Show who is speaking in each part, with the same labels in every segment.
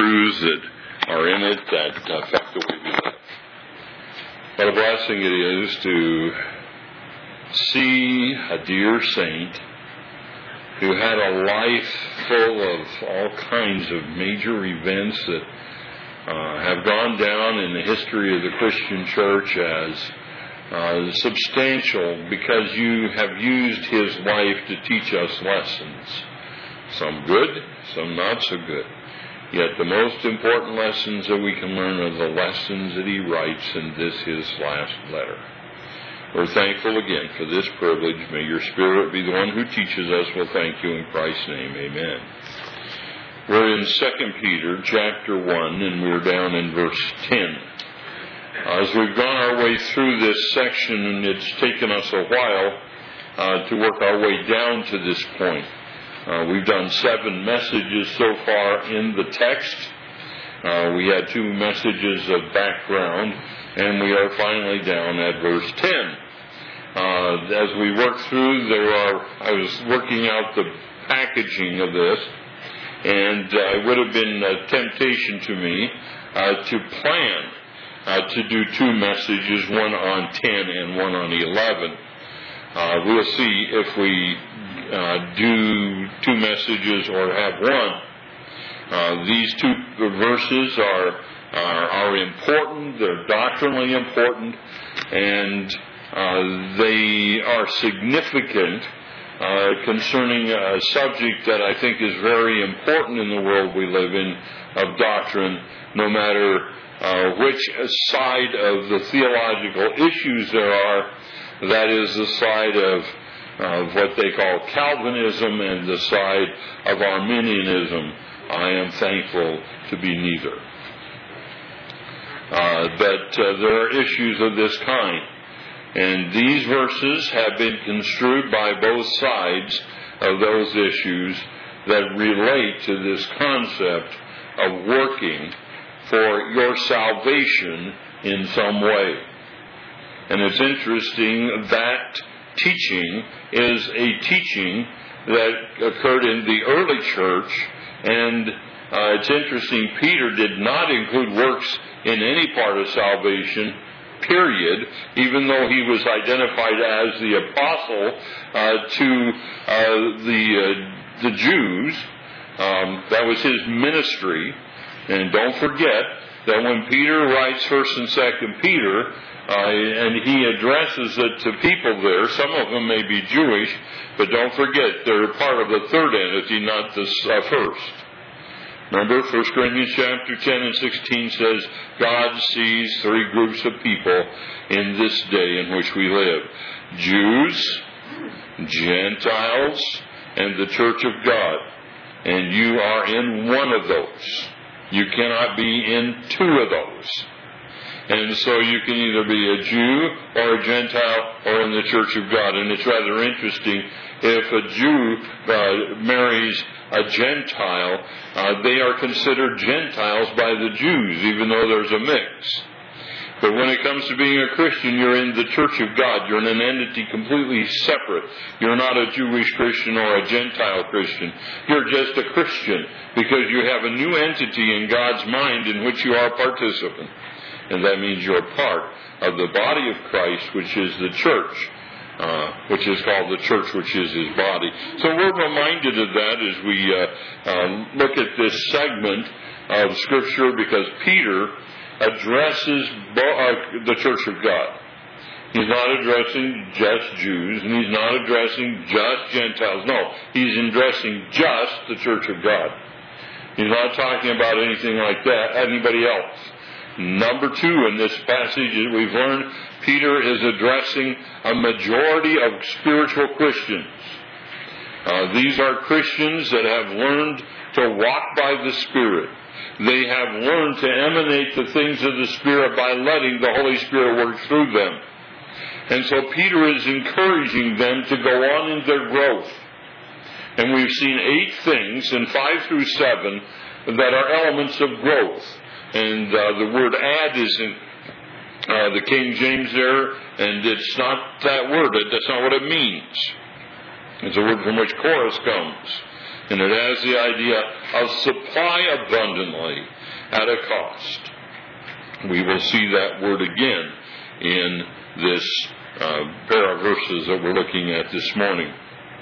Speaker 1: truths that are in it that affect the way we live. What a blessing it is to see a dear saint who had a life full of all kinds of major events that have gone down in the history of the Christian church as substantial, because you have used his life to teach us lessons. Some good, some not so good. Yet the most important lessons that we can learn are the lessons that he writes in this, his last letter. We're thankful again for this privilege. May your Spirit be the one who teaches us. We'll thank you in Christ's name. Amen. We're in 2 Peter chapter 1, and we're down in verse 10. As we've gone our way through this section, and it's taken us a while to work our way down to this point. We've done 7 messages so far in the text. We had 2 messages of background, and we are finally down at verse 10. As we work through, I was working out the packaging of this, and it would have been a temptation to me to plan to do 2 messages, one on 10 and one on 11. We'll see if we do 2 messages or have one. These 2 verses are important. They're doctrinally important, and they are significant concerning a subject that I think is very important in the world we live in of doctrine, no matter which side of the theological issues there are. That is the side of what they call Calvinism and the side of Arminianism. I am thankful to be neither. But there are issues of this kind. And these verses have been construed by both sides of those issues that relate to this concept of working for your salvation in some way. And it's interesting that teaching is a teaching that occurred in the early church, and it's interesting, Peter did not include works in any part of salvation, period, even though he was identified as the apostle to the Jews. That was his ministry. And don't forget that when Peter writes 1st and 2nd Peter, and he addresses it to people there, some of them may be Jewish, but don't forget they're part of the third entity, not the first. Remember, 1 Corinthians chapter 10 and 16 says, God sees 3 groups of people in this day in which we live. Jews, Gentiles, and the church of God. And you are in one of those. You cannot be in 2 of those. And so you can either be a Jew or a Gentile or in the church of God. And it's rather interesting, if a Jew marries a Gentile, they are considered Gentiles by the Jews, even though there's a mix. But when it comes to being a Christian, you're in the church of God. You're in an entity completely separate. You're not a Jewish Christian or a Gentile Christian. You're just a Christian because you have a new entity in God's mind in which you are a participant. And that means you're part of the body of Christ, which is the church, which is called the church, which is his body. So we're reminded of that as we look at this segment of Scripture, because Peter addresses the church of God. He's not addressing just Jews, and he's not addressing just Gentiles. No, he's addressing just the church of God. He's not talking about anything like that, anybody else. Number 2, in this passage that we've learned, Peter is addressing a majority of spiritual Christians. These are Christians that have learned to walk by the Spirit. They have learned to emanate the things of the Spirit by letting the Holy Spirit work through them. And so Peter is encouraging them to go on in their growth. And we've seen 8 things in 5 through 7 that are elements of growth. And the word add is in the King James there, and it's not that word. That's not what it means. It's a word from which chorus comes. And it has the idea of supply abundantly at a cost. We will see that word again in this pair of verses that we're looking at this morning.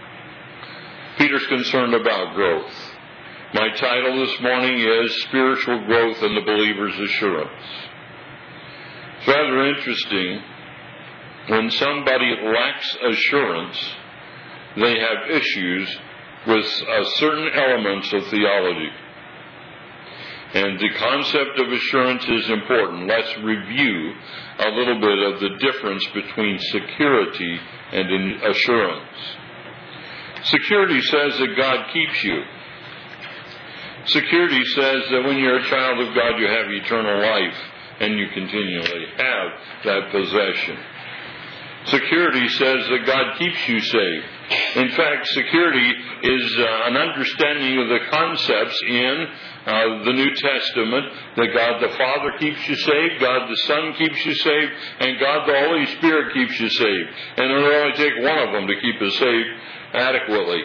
Speaker 1: Peter's concerned about growth. My title this morning is Spiritual Growth and the Believer's Assurance. It's rather interesting. When somebody lacks assurance, they have issues with certain elements of theology. And the concept of assurance is important. Let's review a little bit of the difference between security and assurance. Security says that God keeps you. Security says that when you're a child of God, you have eternal life, and you continually have that possession. Security says that God keeps you safe. In fact, security is an understanding of the concepts in the New Testament that God the Father keeps you safe, God the Son keeps you safe, and God the Holy Spirit keeps you safe. And it will only take one of them to keep us safe adequately.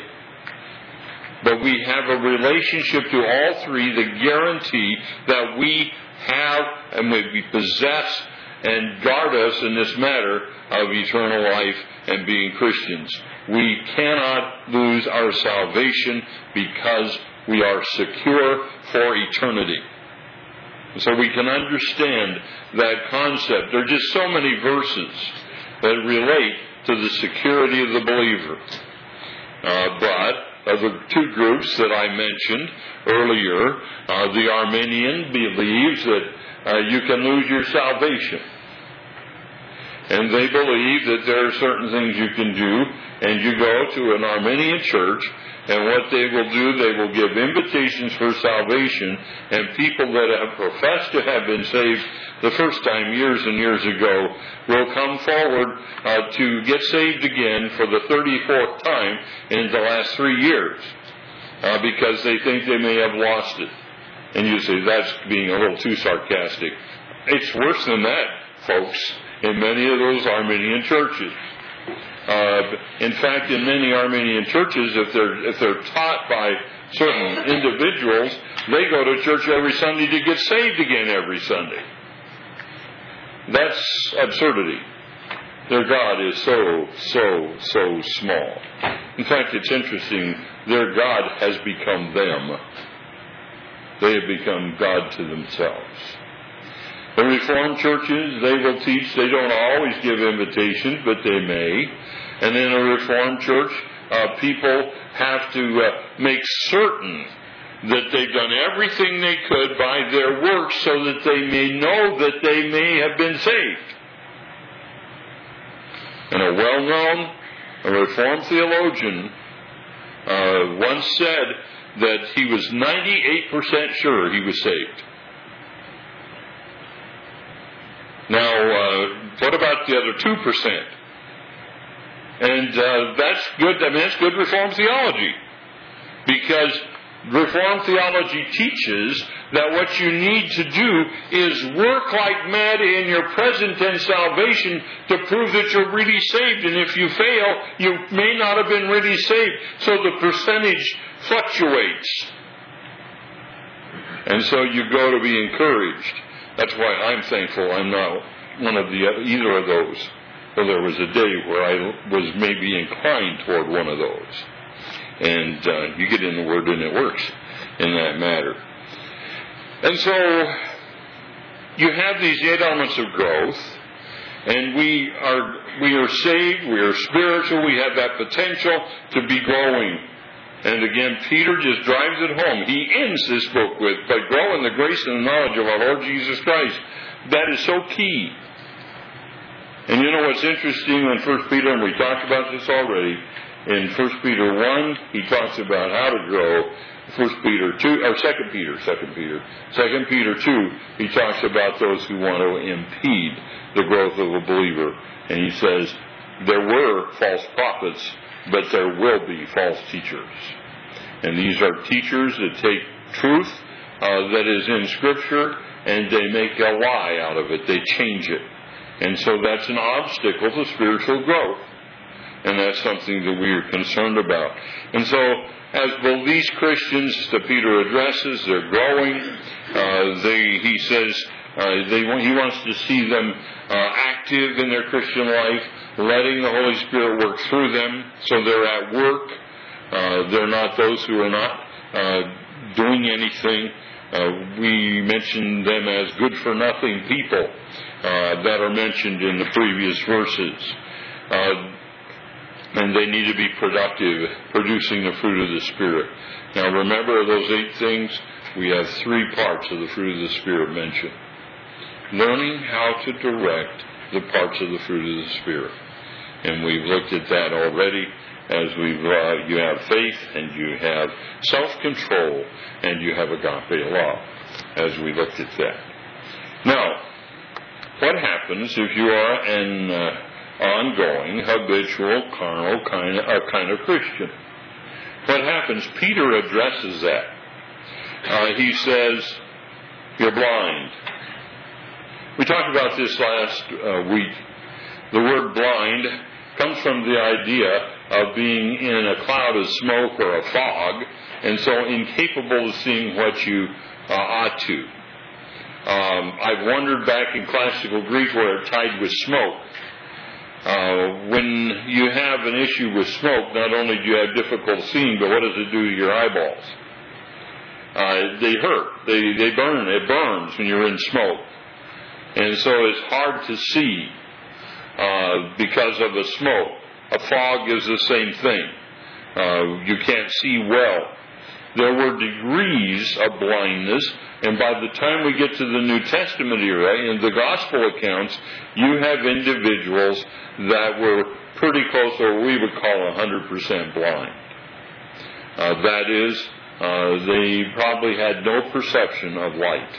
Speaker 1: But we have a relationship to all three that guarantee that we have and we possess and guard us in this matter of eternal life and being Christians. We cannot lose our salvation because we are secure for eternity. So we can understand that concept. There are just so many verses that relate to the security of the believer. But of the two groups that I mentioned earlier, the Arminian believes that you can lose your salvation. And they believe that there are certain things you can do, and you go to an Arminian church, and what they will do, they will give invitations for salvation, and people that have professed to have been saved the first time years and years ago will come forward to get saved again for the 34th time in the last 3 years because they think they may have lost it. And you say, that's being a little too sarcastic. It's worse than that, folks, in many of those Arminian churches. In fact, in many Arminian churches, if they're taught by certain individuals, they go to church every Sunday to get saved again every Sunday. That's absurdity. Their God is so small. In fact, it's interesting. Their God has become them. They have become God to themselves. The Reformed churches, they will teach, they don't always give invitations, but they may. And in a Reformed church, people have to make certain that they've done everything they could by their works so that they may know that they may have been saved. And a well-known Reformed theologian once said that he was 98% sure he was saved. Now, what about the other 2%? And that's good. I mean, that's good Reformed theology, because Reformed theology teaches that what you need to do is work like mad in your present tense salvation to prove that you're really saved. And if you fail, you may not have been really saved. So the percentage fluctuates. And so you go to be encouraged. That's why I'm thankful I'm not one of either of those. Well, there was a day where I was maybe inclined toward one of those. And you get in the Word and it works in that matter. And so you have these 8 elements of growth, and we are saved, we are spiritual, we have that potential to be growing. And again, Peter just drives it home. He ends this book with, but grow in the grace and the knowledge of our Lord Jesus Christ. That is so key. And you know what's interesting in 1 Peter, and we talked about this already, in 1 Peter 1, he talks about how to grow. 2 Peter 2, he talks about those who want to impede the growth of a believer. And he says, there were false prophets, but there will be false teachers. And these are teachers that take truth that is in Scripture, and they make a lie out of it. They change it. And so that's an obstacle to spiritual growth. And that's something that we are concerned about. And so, as these Christians that Peter addresses, they're growing. He says he wants to see them active in their Christian life, letting the Holy Spirit work through them, so they're at work. They're not those who are not doing anything. We mentioned them as good-for-nothing people that are mentioned in the previous verses. And they need to be productive, producing the fruit of the Spirit. Now remember those 8 things? We have 3 parts of the fruit of the Spirit mentioned. Learning how to direct the parts of the fruit of the Spirit. And we've looked at that already, as you have faith, and you have self-control, and you have agape love, as we looked at that. Now, what happens if you are an ongoing, habitual, carnal kind of Christian? What happens? Peter addresses that. He says, you're blind. We talked about this last week. The word blind comes from the idea of being in a cloud of smoke or a fog, and so incapable of seeing what you ought to. I've wondered back in classical Greek where it tied with smoke. When you have an issue with smoke, not only do you have difficulty seeing, but what does it do to your eyeballs? They hurt. They burn. It burns when you're in smoke. And so it's hard to see because of the smoke. A fog is the same thing. You can't see well. There were degrees of blindness, and by the time we get to the New Testament era, in the Gospel accounts, you have individuals that were pretty close to what we would call 100% blind. That is, they probably had no perception of light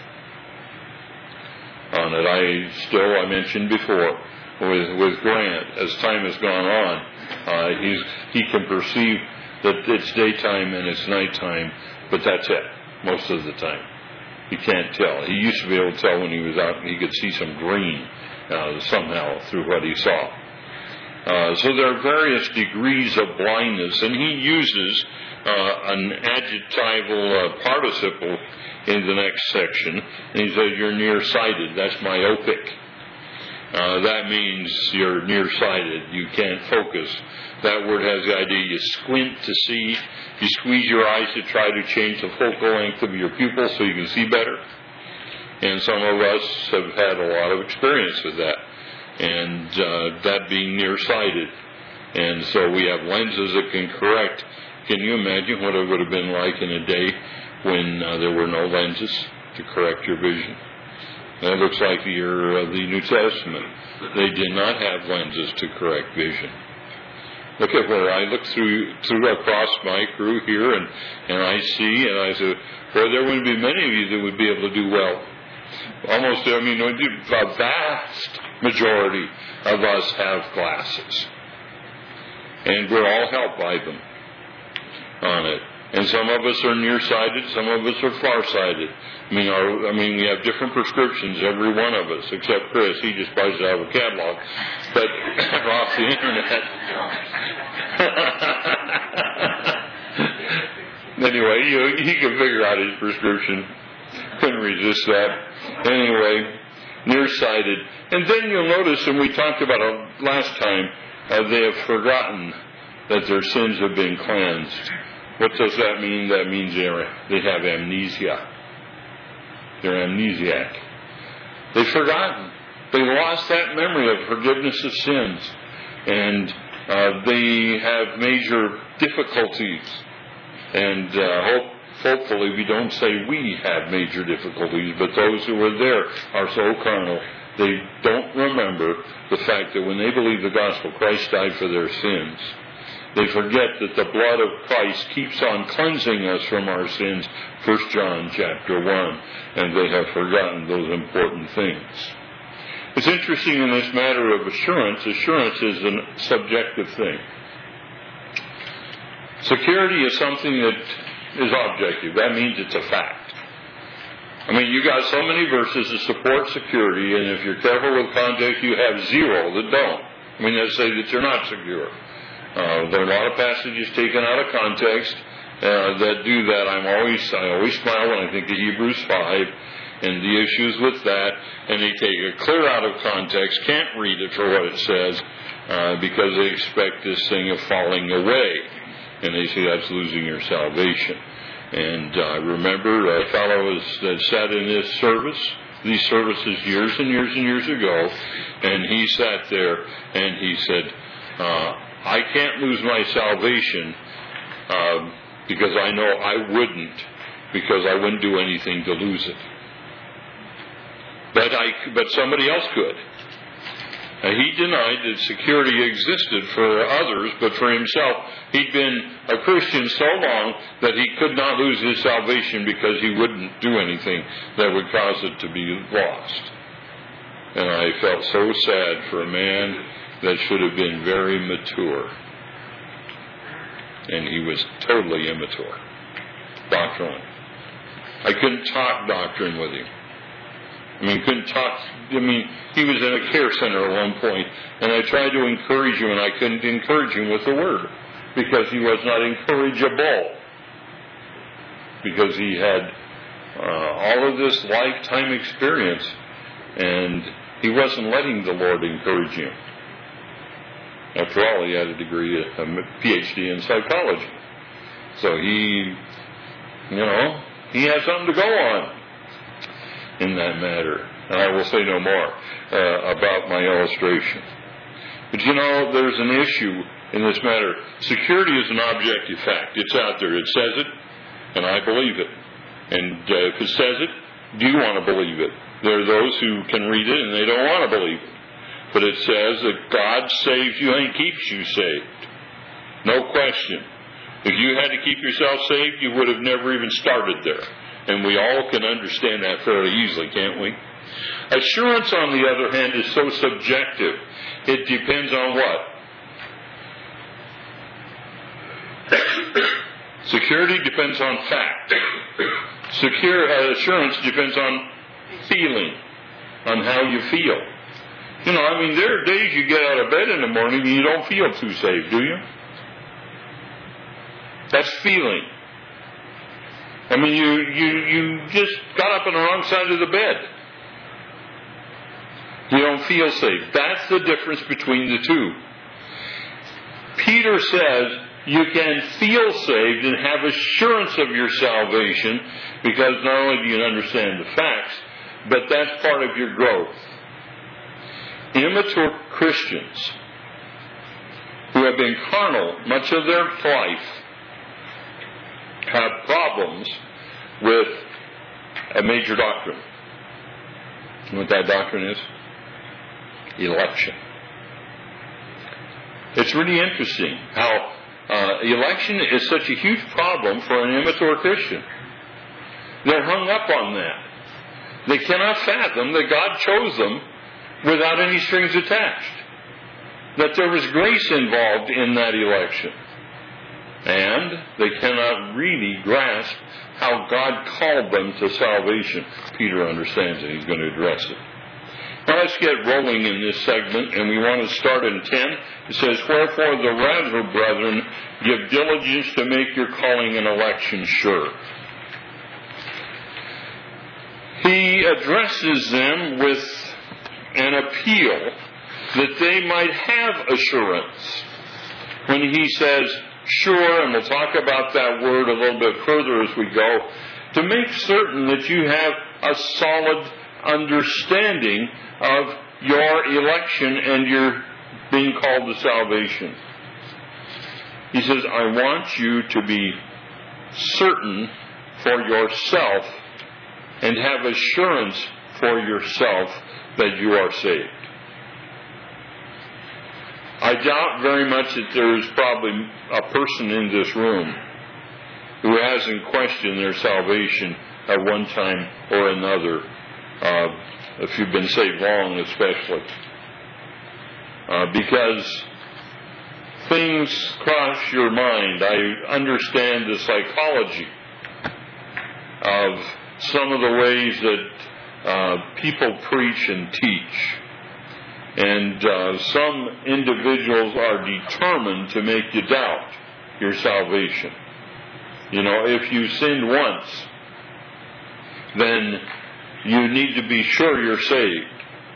Speaker 1: on it. I mentioned before, with Grant, as time has gone on, he can perceive that it's daytime and it's nighttime, but that's it, most of the time. He can't tell. He used to be able to tell when he was out, he could see some green somehow through what he saw. So there are various degrees of blindness, and he uses an adjectival participle in the next section, and he says you're nearsighted. That's myopic. That means you're nearsighted. You can't focus. That word has the idea you squint to see. You squeeze your eyes to try to change the focal length of your pupil so you can see better. And some of us have had a lot of experience with that. And that being nearsighted. And so we have lenses that can correct. Can you imagine what it would have been like in a day when there were no lenses to correct your vision? That looks like the year of the New Testament. They did not have lenses to correct vision. Look at where I look through across my crew here, and I see, and I say, well, there wouldn't be many of you that would be able to do well. Almost, a vast majority of us have glasses. And we're all helped by them on it. And some of us are nearsighted, some of us are farsighted. I mean, we have different prescriptions, every one of us, except Chris. He just buys it out of a catalog, but off the internet. Anyway, he can figure out his prescription. Couldn't resist that. Anyway, nearsighted. And then you'll notice, and we talked about it last time, they have forgotten that their sins have been cleansed. What does that mean? That means they have amnesia. They're amnesiac. They've forgotten. They lost that memory of forgiveness of sins. And they have major difficulties. And hopefully we don't say we have major difficulties, but those who are there are so carnal. They don't remember the fact that when they believe the gospel, Christ died for their sins. They forget that the blood of Christ keeps on cleansing us from our sins, 1 John chapter 1, and they have forgotten those important things. It's interesting in this matter of assurance. Assurance is a subjective thing. Security is something that is objective. That means it's a fact. I mean, you got so many verses to support security, and if you're careful with context, you have zero that don't. I mean, they say that you're not secure. There are a lot of passages taken out of context that do that. I always smile when I think of Hebrews 5 and the issues with that, and they take it clear out of context, can't read it for what it says, because they expect this thing of falling away, and they say that's losing your salvation. And I remember a fellow that sat in these services years and years and years ago, and he sat there and he said, I can't lose my salvation because I know I wouldn't, because I wouldn't do anything to lose it. But somebody else could. He denied that security existed for others, but for himself, he'd been a Christian so long that he could not lose his salvation because he wouldn't do anything that would cause it to be lost. And I felt so sad for a man that should have been very mature. And he was totally immature, doctrinally. I couldn't talk doctrine with him. He was in a care center at one point, and I tried to encourage him, and I couldn't encourage him with the word, because he was not encourageable. Because he had all of this lifetime experience, and he wasn't letting the Lord encourage him. After all, he had a degree, a PhD in psychology. So he had something to go on in that matter. And I will say no more about my illustration. But there's an issue in this matter. Security is an objective fact. It's out there. It says it, and I believe it. And if it says it, do you want to believe it? There are those who can read it and they don't want to believe it. But it says that God saves you and keeps you saved. No question. If you had to keep yourself saved, you would have never even started there. And we all can understand that fairly easily, can't we? Assurance, on the other hand, is so subjective. It depends on what? Security depends on fact. Assurance depends on feeling, on how you feel. There are days you get out of bed in the morning and you don't feel too saved, do you? That's feeling. You just got up on the wrong side of the bed. You don't feel safe. That's the difference between the two. Peter says you can feel saved and have assurance of your salvation, because not only do you understand the facts, but that's part of your growth. Immature Christians who have been carnal much of their life have problems with a major doctrine. You know what that doctrine is? Election. It's really interesting how election is such a huge problem for an immature Christian. They're hung up on that. They cannot fathom that God chose them without any strings attached. That there was grace involved in that election. And they cannot really grasp how God called them to salvation. Peter understands it. He's going to address it. Now let's get rolling in this segment, and we want to start in 10. It says, "Wherefore the rather, brethren, give diligence to make your calling and election sure." He addresses them with an appeal that they might have assurance. When he says sure, and we'll talk about that word a little bit further as we go, to make certain that you have a solid understanding of your election and your being called to salvation. He says, I want you to be certain for yourself and have assurance for yourself that you are saved. I doubt very much that there is probably a person in this room who hasn't questioned their salvation at one time or another, if you've been saved long especially. Because things cross your mind. I understand the psychology of some of the ways that people preach and teach. And some individuals are determined to make you doubt your salvation. You know, if you sinned once, then you need to be sure you're saved.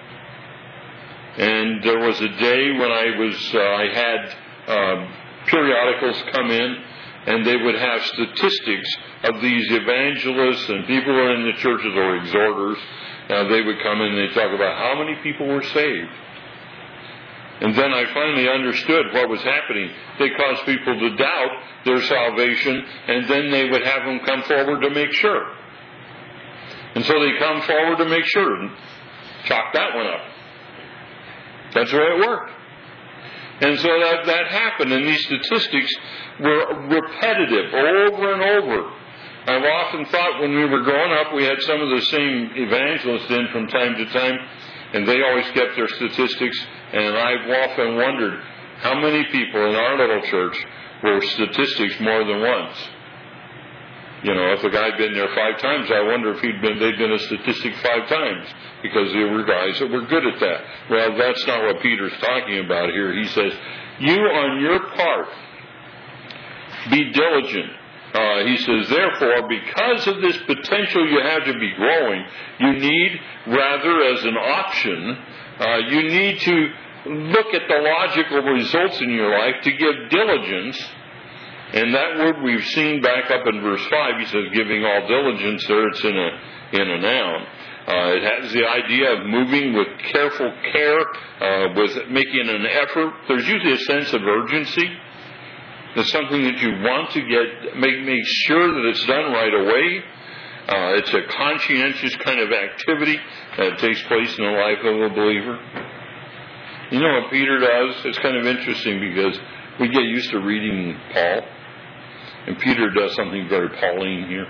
Speaker 1: And there was a day when I had periodicals come in, and they would have statistics of these evangelists and people who are in the churches or exhorters. They would come in and they'd talk about how many people were saved. And then I finally understood what was happening. They caused people to doubt their salvation, and then they would have them come forward to make sure. And so they come forward to make sure and chalk that one up. That's the way it worked. And so that happened, and these statistics were repetitive over and over. I've often thought when we were growing up, we had some of the same evangelists in from time to time, and they always kept their statistics, and I've often wondered how many people in our little church were statistics more than once. You know, if a guy had been there 5 times, I wonder if they'd been a statistic 5 times, because there were guys that were good at that. Well, that's not what Peter's talking about here. He says, you on your part, be diligent. He says, therefore, because of this potential you have to be growing, you need, rather as an option, you need to look at the logical results in your life to give diligence. And that word we've seen back up in verse 5, he says, giving all diligence there, it's in a noun. It has the idea of moving with careful care, with making an effort. There's usually a sense of urgency. It's something that you want to make sure that it's done right away. It's a conscientious kind of activity that takes place in the life of a believer. You know what Peter does? It's kind of interesting because we get used to reading Paul, and Peter does something very Pauline here.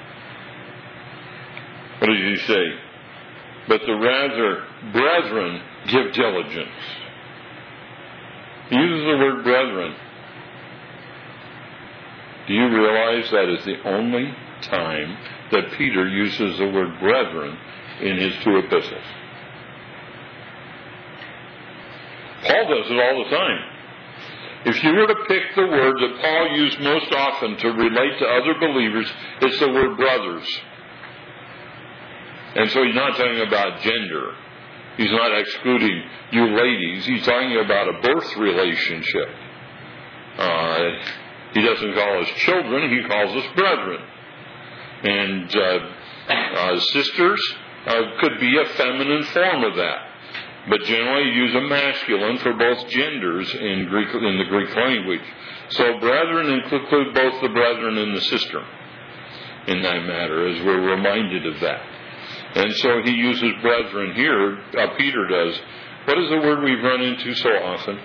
Speaker 1: What does he say? But the rather, brethren, give diligence. He uses the word brethren. Do you realize that is the only time that Peter uses the word brethren in his 2 epistles? Paul does it all the time. If you were to pick the word that Paul used most often to relate to other believers, it's the word brothers. And so he's not talking about gender. He's not excluding you ladies. He's talking about a birth relationship. He doesn't call us children, he calls us brethren. And sisters could be a feminine form of that. But generally you use a masculine for both genders in the Greek language. So brethren include both the brethren and the sister in that matter, as we're reminded of that. And so he uses brethren here, Peter does. What is the word we've run into so often?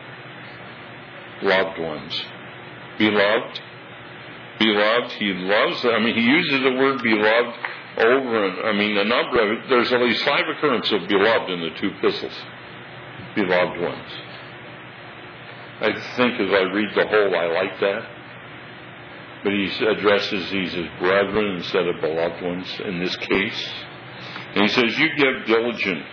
Speaker 1: Loved ones. Beloved. Beloved, he loves them. He uses the word beloved over and, there's at least 5 occurrences of beloved in the 2 epistles. Beloved ones. I think as I read the whole, I like that. But he addresses these as brethren instead of beloved ones in this case. And he says, you give diligent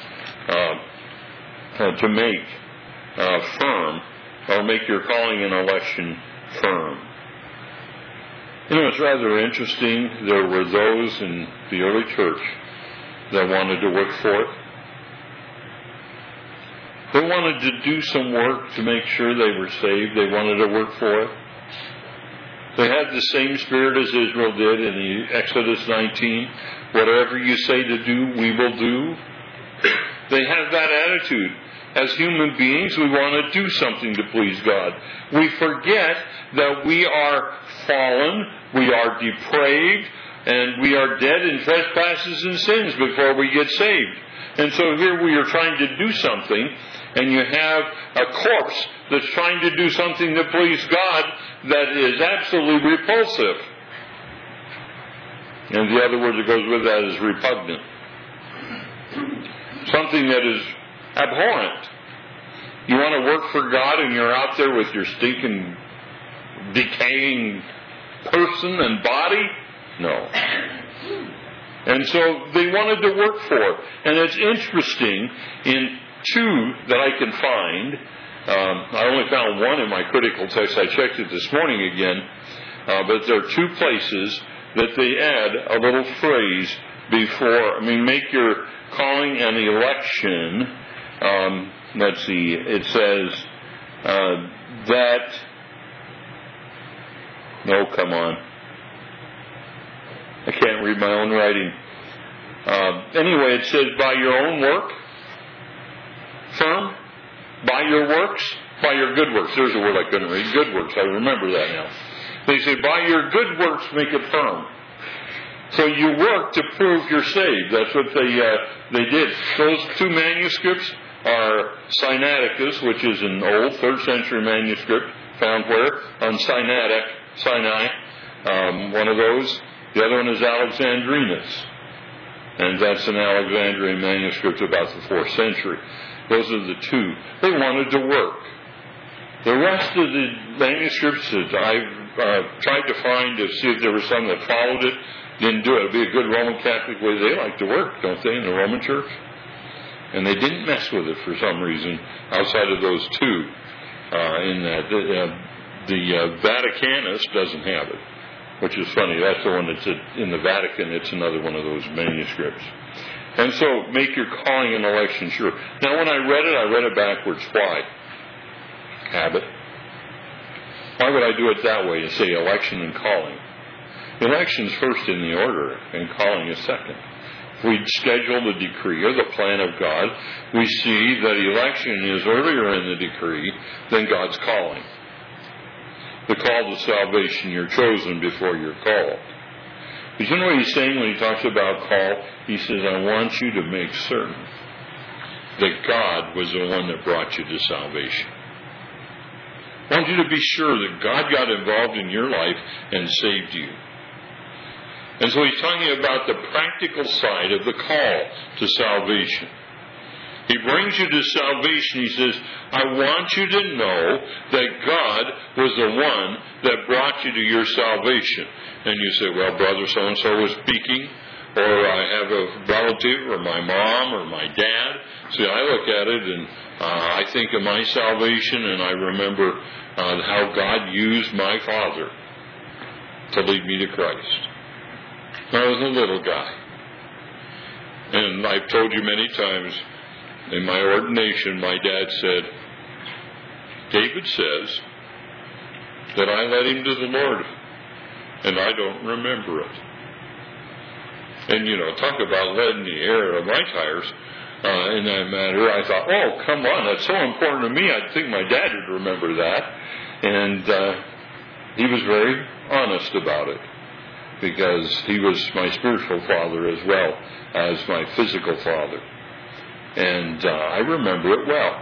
Speaker 1: to make firm, or make your calling and election firm. You know, it's rather interesting. There were those in the early church that wanted to work for it. They wanted to do some work to make sure they were saved. They wanted to work for it. They had the same spirit as Israel did in Exodus 19. Whatever you say to do, we will do. They have that attitude. As human beings, we want to do something to please God. We forget that we are fallen, we are depraved, and we are dead in trespasses and sins before we get saved. And so here we are trying to do something, and you have a corpse that's trying to do something to please God that is absolutely repulsive. And the other word that goes with that is repugnant. Something that is abhorrent. You want to work for God and you're out there with your stinking, decaying person and body? No. And so they wanted to work for it. And it's interesting, in two that I can find. I only found one in my critical text. I checked it this morning again. But there are two places that they add a little phrase before. Make your calling an election. Let's see. It says that. No, come on. I can't read my own writing. Anyway, it says by your own work, firm, by your works, by your good works. There's a word I couldn't read. Good works. I remember that now. They say by your good works make it firm. So you work to prove you're saved. That's what they did. Those two manuscripts are Sinaiticus, which is an old 3rd century manuscript, found where? On Sinai, one of those. The other one is Alexandrinus, and that's an Alexandrian manuscript about the 4th century. Those are the two. They wanted to work. The rest of the manuscripts that I've tried to find to see if there was some that followed it, didn't do it. It'd be a good Roman Catholic way. They like to work, don't they, in the Roman Church? And they didn't mess with it for some reason outside of those two. In that the Vaticanus doesn't have it, which is funny. That's the one that's in the Vatican. It's another one of those manuscripts. And so, make your calling and election sure. Now, when I read it backwards. Why? Habit. Why would I do it that way and say election and calling? Election's first in the order, and calling is second. If we schedule the decree or the plan of God, we see that election is earlier in the decree than God's calling. The call to salvation, you're chosen before you're called. But you know what he's saying when he talks about call? He says, I want you to make certain that God was the one that brought you to salvation. I want you to be sure that God got involved in your life and saved you. And so he's talking about the practical side of the call to salvation. He brings you to salvation. He says, I want you to know that God was the one that brought you to your salvation. And you say, well, brother so-and-so was speaking, or I have a relative, or my mom, or my dad. See, I look at it, and I think of my salvation, and I remember how God used my father to lead me to Christ. I was a little guy. And I've told you many times, in my ordination, my dad said, David says that I led him to the Lord, and I don't remember it. And, talk about letting the air of my tires in that matter. I thought, oh, come on, that's so important to me. I'd think my dad would remember that. And he was very honest about it, because he was my spiritual father as well as my physical father. And I remember it well.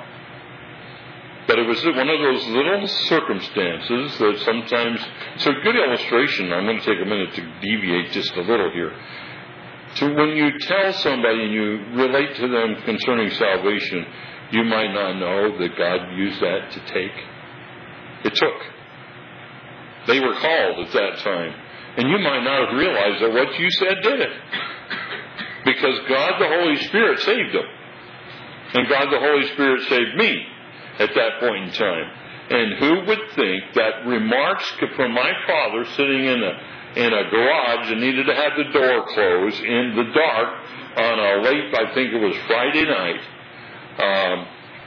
Speaker 1: But it was one of those little circumstances that sometimes, it's a good illustration. I'm going to take a minute to deviate just a little here. To when you tell somebody and you relate to them concerning salvation, you might not know that God used that to take. It took. They were called at that time. And you might not have realized that what you said did it. Because God the Holy Spirit saved them. And God the Holy Spirit saved me at that point in time. And who would think that remarks from my father sitting in a garage and needed to have the door closed in the dark on a late, I think it was Friday night,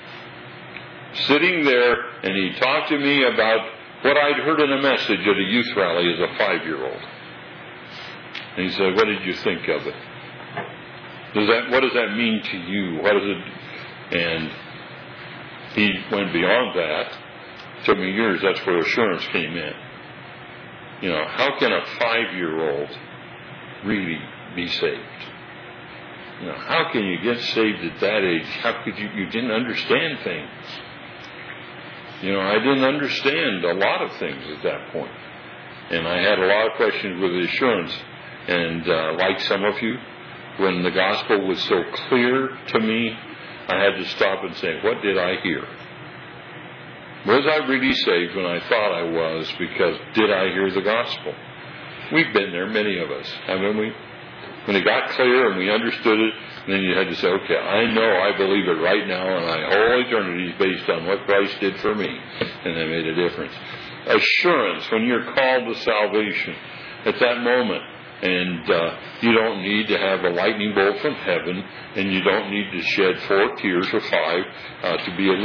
Speaker 1: sitting there, and he talked to me about what I'd heard in a message at a youth rally as a 5-year-old. And he said, what did you think of it? What does that mean to you? What is it? And he went beyond that. It took me years. That's where assurance came in. How can a 5-year-old really be saved? How can you get saved at that age? How could you didn't understand things. I didn't understand a lot of things at that point. And I had a lot of questions with assurance. And like some of you, when the gospel was so clear to me, I had to stop and say, what did I hear? Was I really saved when I thought I was? Because did I hear the gospel? We've been there, many of us, haven't we? When it got clear and we understood it, then you had to say, okay, I know I believe it right now, and my whole eternity is based on what Christ did for me. And that made a difference. Assurance, when you're called to salvation, at that moment, and you don't need to have a lightning bolt from heaven, and you don't need to shed 4 tears or 5 to be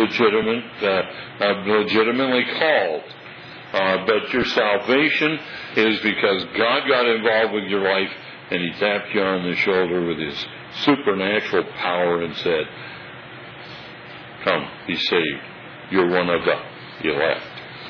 Speaker 1: legitimately called. But your salvation is because God got involved with your life, and He tapped you on the shoulder with His supernatural power and said, come, be saved. You're one of the elect.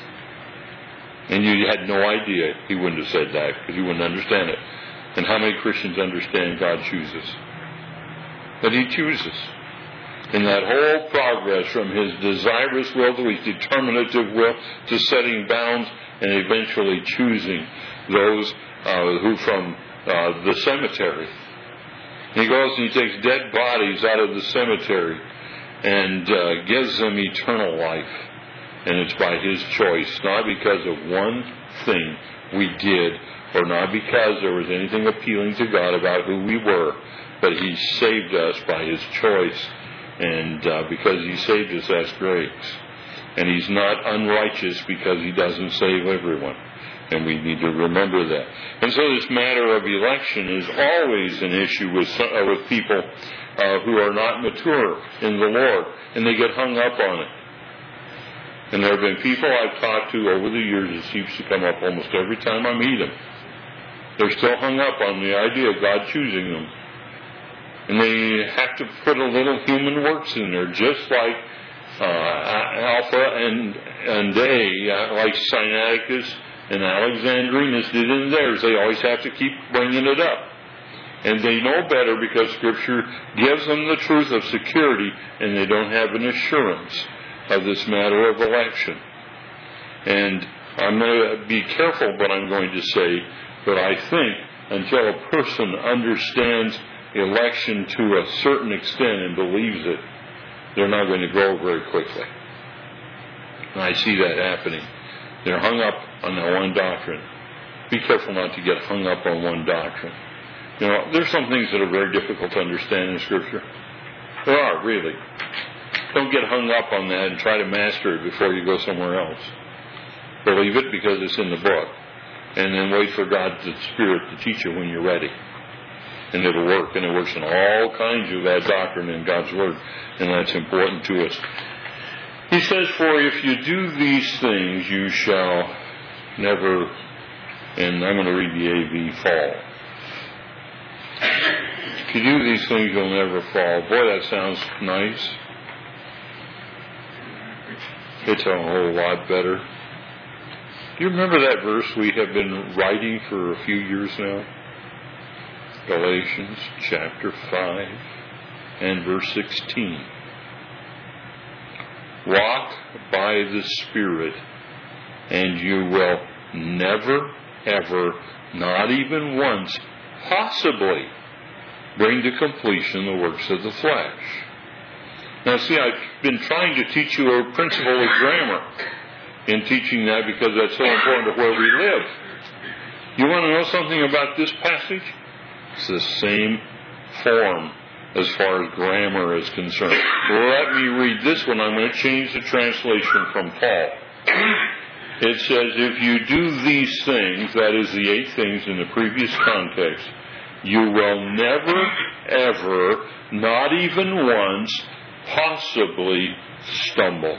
Speaker 1: And you had no idea He wouldn't have said that, because you wouldn't understand it. And how many Christians understand God chooses? That He chooses. In that whole progress from His desirous will to His determinative will to setting bounds and eventually choosing those who from the cemetery. He goes and He takes dead bodies out of the cemetery and gives them eternal life. And it's by His choice, not because of one thing we did, or not because there was anything appealing to God about who we were, but He saved us by His choice, and because He saved us, that's grace. And He's not unrighteous because He doesn't save everyone, and we need to remember that. And so this matter of election is always an issue with people who are not mature in the Lord, and they get hung up on it. And there have been people I've talked to over the years, it seems to come up almost every time I meet them. They're still hung up on the idea of God choosing them. And they have to put a little human works in there, just like Alpha and A, like Sinaiticus and Alexandrinus did in theirs. They always have to keep bringing it up. And they know better because Scripture gives them the truth of security, and they don't have an assurance of this matter of election. And I'm going to be careful what I'm going to say, but I think until a person understands election to a certain extent and believes it, they're not going to grow very quickly. And I see that happening. They're hung up on that one doctrine. Be careful not to get hung up on one doctrine. You know, there's some things that are very difficult to understand in Scripture. There are, really. Don't get hung up on that and try to master it before you go somewhere else. Believe it because it's in the book. And then wait for God's Spirit to teach you when you're ready. And it'll work. And it works in all kinds of that doctrine in God's Word. And that's important to us. He says, for if you do these things, you shall never, and I'm going to read the AV, fall. If you do these things, you'll never fall. Boy, that sounds nice. It's a whole lot better. Do you remember that verse we have been writing for a few years now? Galatians chapter 5 and verse 16. Walk by the Spirit, and you will never, ever, not even once, possibly bring to completion the works of the flesh. Now see, I've been trying to teach you a principle of grammar in teaching that because that's so important to where we live. You want to know something about this passage? It's the same form as far as grammar is concerned. Let me read this one. I'm going to change the translation from Paul. It says, if you do these things, that is the 8 things in the previous context, you will never, ever, not even once, possibly stumble.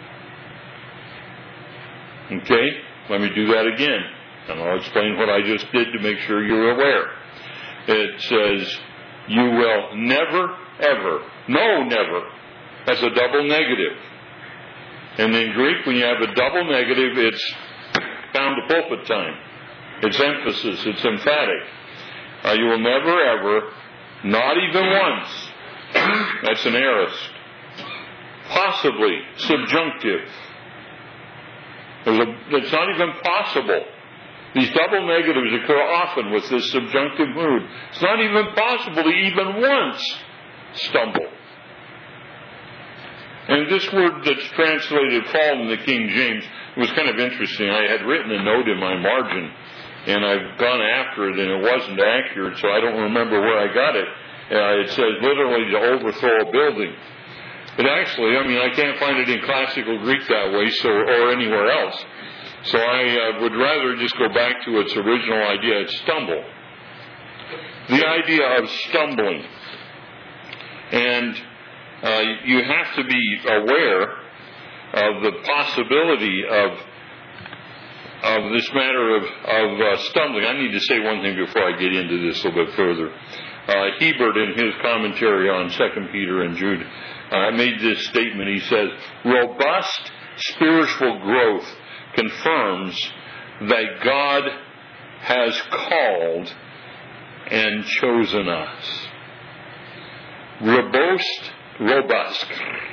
Speaker 1: Okay? Let me do that again. And I'll explain what I just did to make sure you're aware. It says, you will never, ever, no, never. That's a double negative. And in Greek, when you have a double negative, it's down to pulpit time. It's emphasis. It's emphatic. You will never, ever, not even once. That's an aorist. Possibly, subjunctive. It's not even possible. These double negatives occur often with this subjunctive mood. It's not even possible to even once stumble. And this word that's translated fall in the King James was kind of interesting. I had written a note in my margin and I've gone after it, and it wasn't accurate, so I don't remember where I got it. It says literally to overthrow a building. But actually, I can't find it in classical Greek that way, or anywhere else. So I would rather just go back to its original idea. It's stumble. The idea of stumbling. And you have to be aware of the possibility of this matter of stumbling. I need to say one thing before I get into this a little bit further. Hebert, in his commentary on 2 Peter and Jude, made this statement. He says, robust spiritual growth confirms that God has called and chosen us. Robust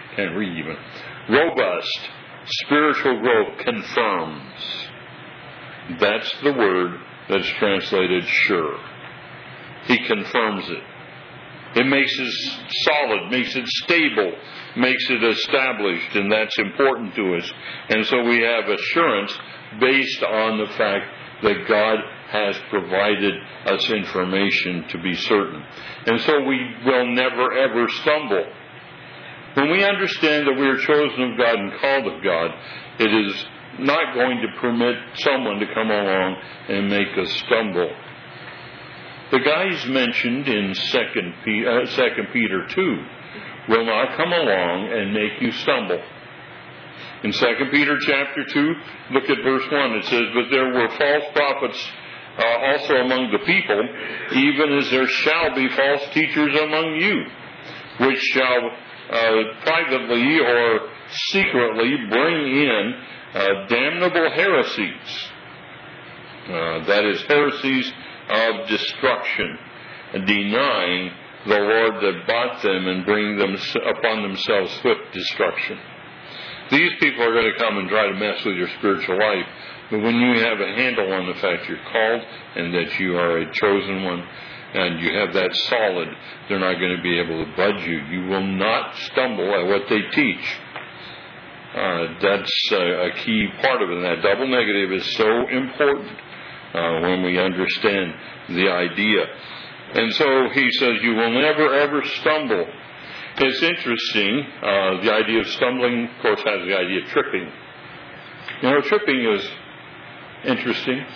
Speaker 1: spiritual growth confirms. That's the word that's translated sure. He confirms it. It makes it solid, makes it stable, makes it established, and that's important to us. And so we have assurance based on the fact that God has provided us information to be certain. And so we will never ever stumble. When we understand that we are chosen of God and called of God, it is not going to permit someone to come along and make us stumble. The guys mentioned in 2 Peter 2 will not come along and make you stumble. In 2 Peter chapter 2, look at verse 1. It says, but there were false prophets also among the people, even as there shall be false teachers among you, which shall privately or secretly bring in damnable heresies. That is, heresies of destruction, denying the Lord that bought them and bring them upon themselves swift destruction. These people are going to come and try to mess with your spiritual life, but when you have a handle on the fact you're called and that you are a chosen one and you have that solid, they're not going to be able to budge you. You will not stumble at what they teach. That's a key part of it. And that double negative is so important when we understand the idea. And so he says, you will never ever stumble. It's interesting. The idea of stumbling, of course, has the idea of tripping. Tripping is interesting.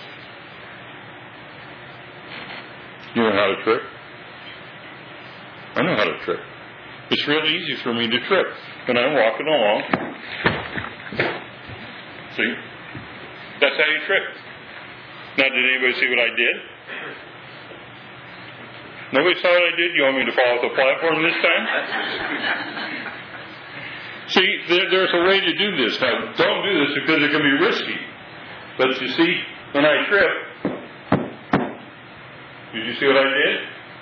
Speaker 1: You know how to trip? I know how to trip. It's really easy for me to trip. When I'm walking along, see? That's how you trip. Now, did anybody see what I did? Nobody saw what I did? You want me to fall off the platform this time? See, there's a way to do this. Now, don't do this because it can be risky. But you see, when I trip, did you see what I did?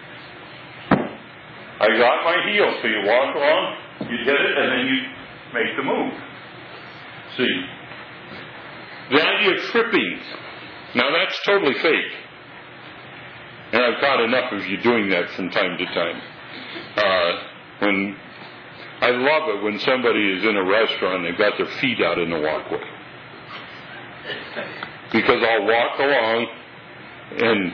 Speaker 1: I got my heel. So you walk along, you hit it, and then you make the move. See? The idea of tripping. Now, that's totally fake. And I've caught enough of you doing that from time to time. When I love it when somebody is in a restaurant and they've got their feet out in the walkway. Because I'll walk along and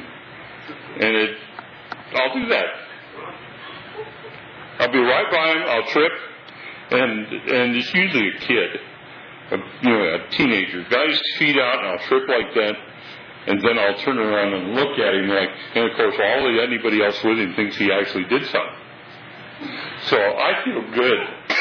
Speaker 1: I'll do that. I'll be right by him, I'll trip, and it's usually a kid, a teenager. Guy's feet out and I'll trip like that. And then I'll turn around and look at him and of course anybody else with him thinks he actually did something. So I feel good.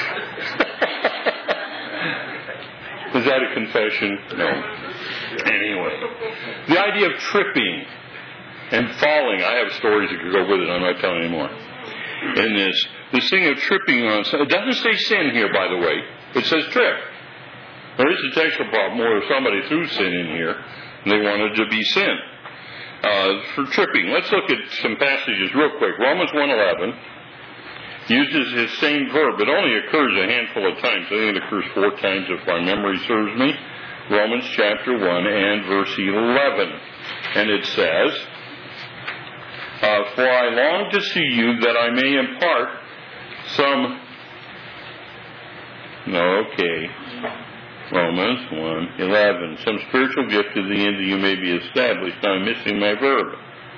Speaker 1: Is that a confession? No. Anyway, the idea of tripping and falling, I have stories that could go with it. I'm not telling anymore. And this thing of tripping on, it doesn't say sin here, by the way. It says trip. There is a textual problem where somebody threw sin in here. They wanted to be sin. For tripping, let's look at some passages real quick. Romans 1:11 uses his same verb. It only occurs a handful of times. I think it occurs 4 times if my memory serves me. Romans chapter 1 and verse 11. And it says, for I long to see you that I may impart some... No, okay. Romans 1:11. Some spiritual gift to the end that you may be established. Now I'm missing my verb.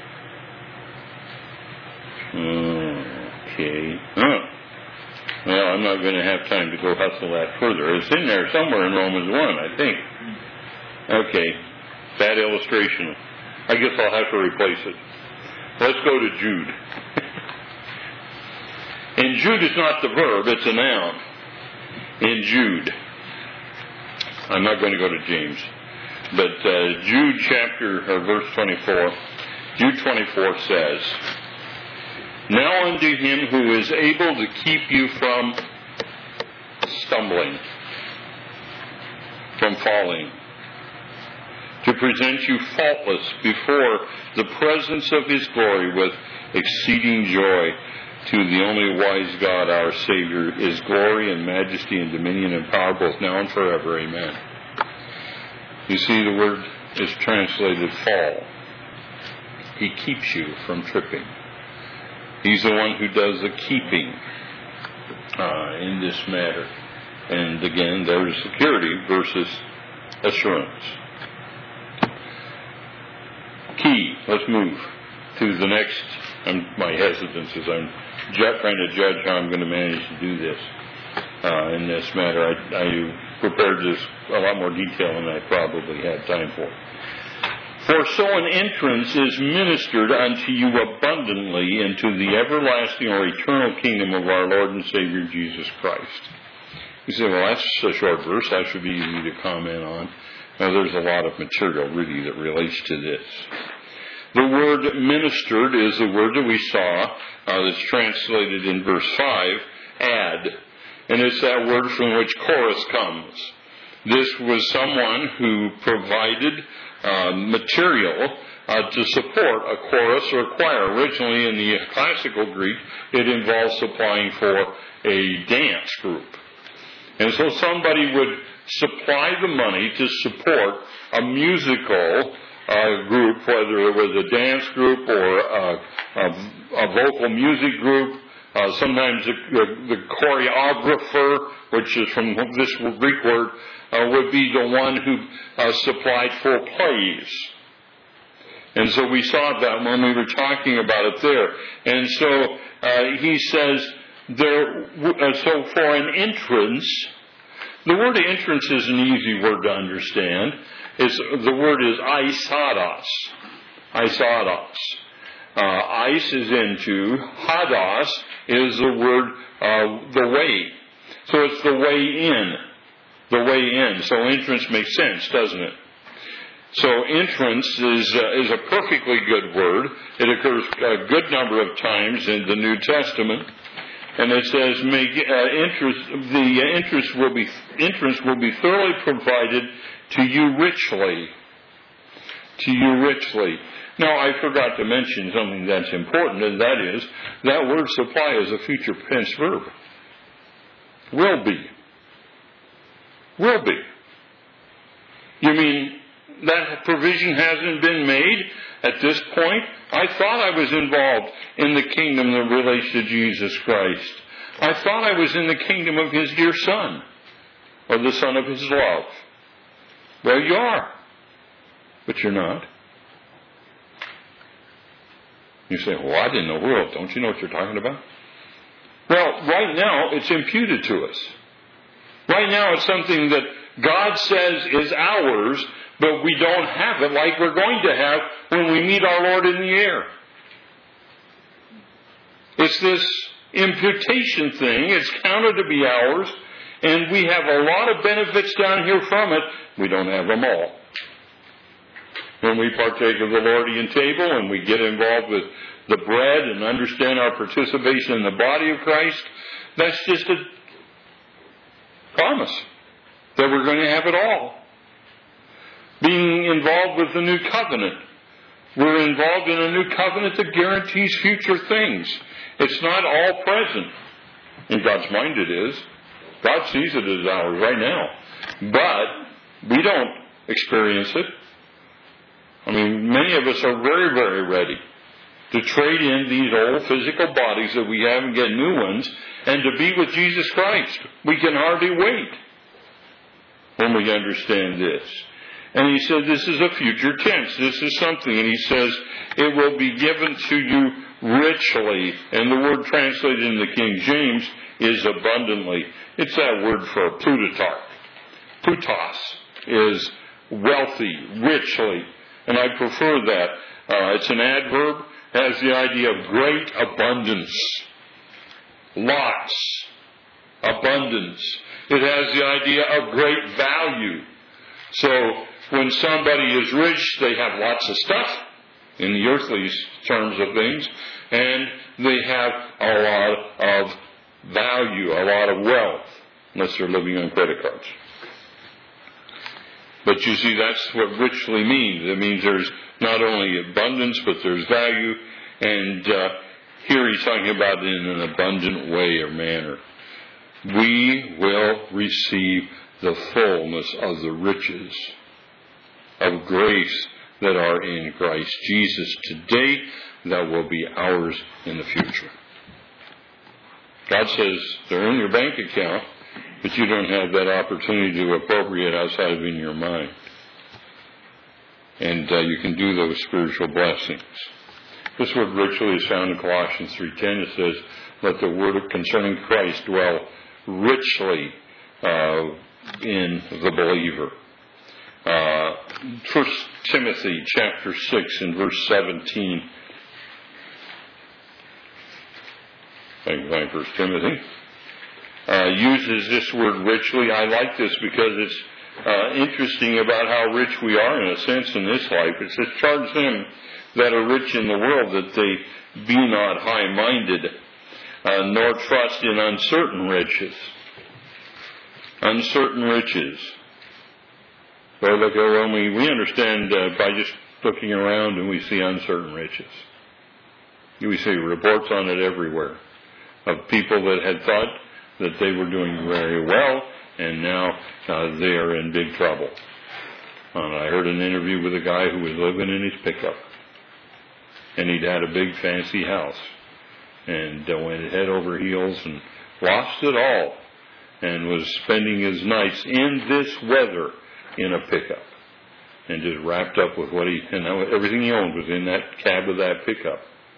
Speaker 1: Okay. Well, I'm not going to have time to go hustle that further. It's in there somewhere in Romans 1, I think. Okay. Bad illustration. I guess I'll have to replace it. Let's go to Jude. And Jude is not the verb, it's a noun. In Jude. I'm not going to go to James. But Jude verse 24. Jude 24 says, now unto him who is able to keep you from stumbling, from falling, to present you faultless before the presence of his glory with exceeding joy. To the only wise God, our Savior, is glory and majesty and dominion and power both now and forever. Amen. You see, the word is translated fall. He keeps you from tripping. He's the one who does the keeping in this matter. And again, there's security versus assurance. Key. Let's move to the next. My hesitance is I'm trying to judge how I'm going to manage to do this in this matter. I prepared this a lot more detail than I probably had time for. For so an entrance is ministered unto you abundantly into the everlasting or eternal kingdom of our Lord and Savior Jesus Christ. You say, well, that's a short verse. That should be easy to comment on. Now, there's a lot of material really that relates to this. The word ministered is the word that we saw that's translated in verse 5, add. And it's that word from which chorus comes. This was someone who provided material to support a chorus or choir. Originally in the classical Greek, it involved supplying for a dance group. And so somebody would supply the money to support a musical group, whether it was a dance group or a vocal music group. Sometimes the choreographer, which is from this Greek word, would be the one who supplied for plays. And so we saw that when we were talking about it there. And so he says, so for an entrance, the word entrance is an easy word to understand. The word is aisados. Aisados. Ais is into. Hados is the word, the way. So it's the way in. The way in. So entrance makes sense, doesn't it? So entrance is a perfectly good word. It occurs a good number of times in the New Testament. And it says, entrance will be thoroughly provided to you richly. To you richly. Now, I forgot to mention something that's important, and that is, that word supply is a future tense verb. Will be. Will be. You mean that provision hasn't been made at this point? I thought I was involved in the kingdom that relates to Jesus Christ. I thought I was in the kingdom of His dear Son, or the Son of His love. Well, you are, but you're not. You say, well, I didn't know world. Don't you know what you're talking about? Well, right now, it's imputed to us. Right now, it's something that God says is ours, but we don't have it like we're going to have when we meet our Lord in the air. It's this imputation thing. It's counted to be ours, and we have a lot of benefits down here from it. We don't have them all. When we partake of the Lordian table and we get involved with the bread and understand our participation in the body of Christ, that's just a promise that we're going to have it all. Being involved with the new covenant. We're involved in a new covenant that guarantees future things. It's not all present. In God's mind it is. God sees it as ours right now. But we don't experience it. I mean, many of us are very, very ready to trade in these old physical bodies that we have and get new ones and to be with Jesus Christ. We can hardly wait. when we understand this. And he said this is a future tense. This is something. And he says, it will be given to you richly. And the word translated in the King James is abundantly. It's that word for plutarch. Plutos is wealthy, richly. And I prefer that. It's an adverb. Has the idea of great abundance. Lots. Abundance. It has the idea of great value. So when somebody is rich, they have lots of stuff in the earthly terms of things, and they have a lot of value, a lot of wealth, unless they're living on credit cards. But you see, that's what richly means. It means there's not only abundance, but there's value, and here he's talking about it in an abundant way or manner. We will receive the fullness of the riches of grace that are in Christ Jesus today, that will be ours in the future. God says they're in your bank account, but you don't have that opportunity to appropriate outside of in your mind. And you can do those spiritual blessings. This word richly is found in Colossians 3:10. It says, let the word concerning Christ dwell richly in the believer. 1 Timothy chapter 6 and verse 17. Thank 1 Timothy. Uses this word richly. I like this because it's interesting about how rich we are in a sense in this life. It says, charge them that are rich in the world that they be not high-minded, nor trust in uncertain riches. Uncertain riches. So look, we understand by just looking around and we see uncertain riches. We see reports on it everywhere of people that had thought that they were doing very well, and now they are in big trouble. I heard an interview with a guy who was living in his pickup, and he'd had a big fancy house, and went head over heels and lost it all, and was spending his nights in this weather in a pickup, and just wrapped up with and everything he owned was in that cab of that pickup.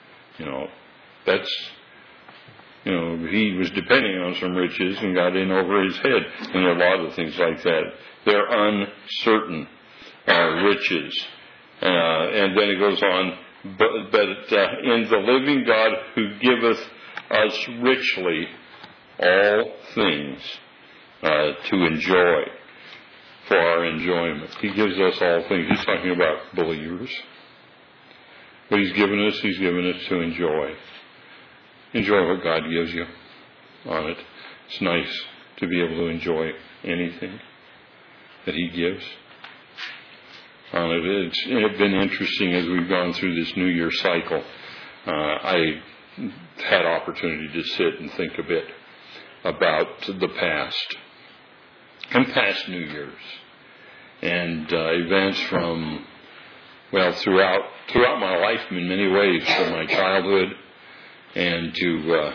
Speaker 1: He was depending on some riches and got in over his head, and a lot of things like that. They're uncertain riches. And then it goes on, but in the living God who giveth us richly all things to enjoy, for our enjoyment. He gives us all things. He's talking about believers. What he's given us to enjoy. Enjoy what God gives you on it. It's nice to be able to enjoy anything that he gives on it. It's been interesting as we've gone through this New Year cycle. I had opportunity to sit and think a bit about the past and past New Years and events from, throughout my life in many ways, from my childhood and to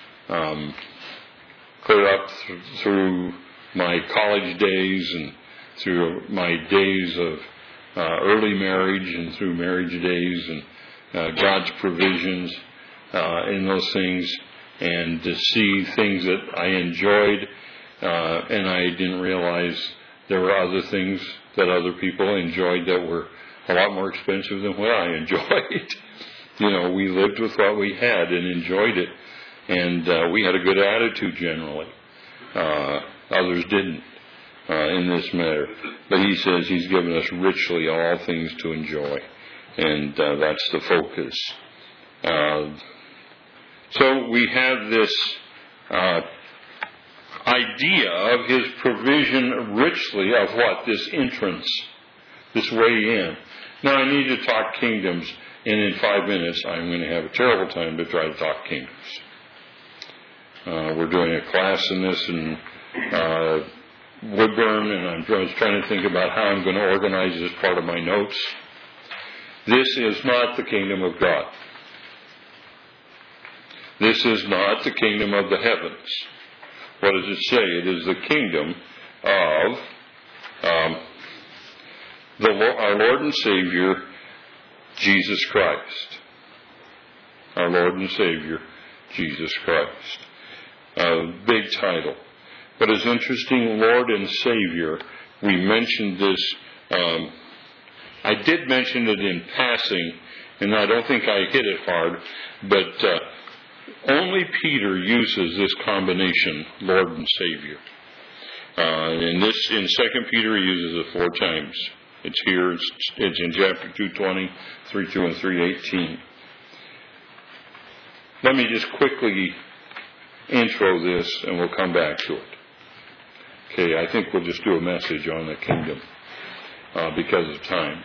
Speaker 1: clear up through my college days and through my days of early marriage and through marriage days and God's provisions in those things, and to see things that I enjoyed and I didn't realize there were other things that other people enjoyed that were a lot more expensive than what I enjoyed. We lived with what we had and enjoyed it, and we had a good attitude generally. Others didn't in this matter. But he says he's given us richly all things to enjoy, and that's the focus. So we have this idea of his provision richly of what? This entrance, this way in. Now I need to talk kingdoms, and in 5 minutes I'm going to have a terrible time to try to talk kingdoms. We're doing a class in this in Woodburn, and I'm just trying to think about how I'm going to organize this part of my notes. This is not the kingdom of God. This is not the kingdom of the heavens. What does it say? It is the kingdom of Our Lord and Savior, Jesus Christ. Our Lord and Savior, Jesus Christ. Big title. But it's interesting, Lord and Savior, we mentioned this. I did mention it in passing, and I don't think I hit it hard, but only Peter uses this combination, Lord and Savior. In 2 Peter, he uses it 4 times. It's here, it's in chapter 2:20, 3:2, and 3:18. Let me just quickly intro this, and we'll come back to it. Okay, I think we'll just do a message on the kingdom because of time.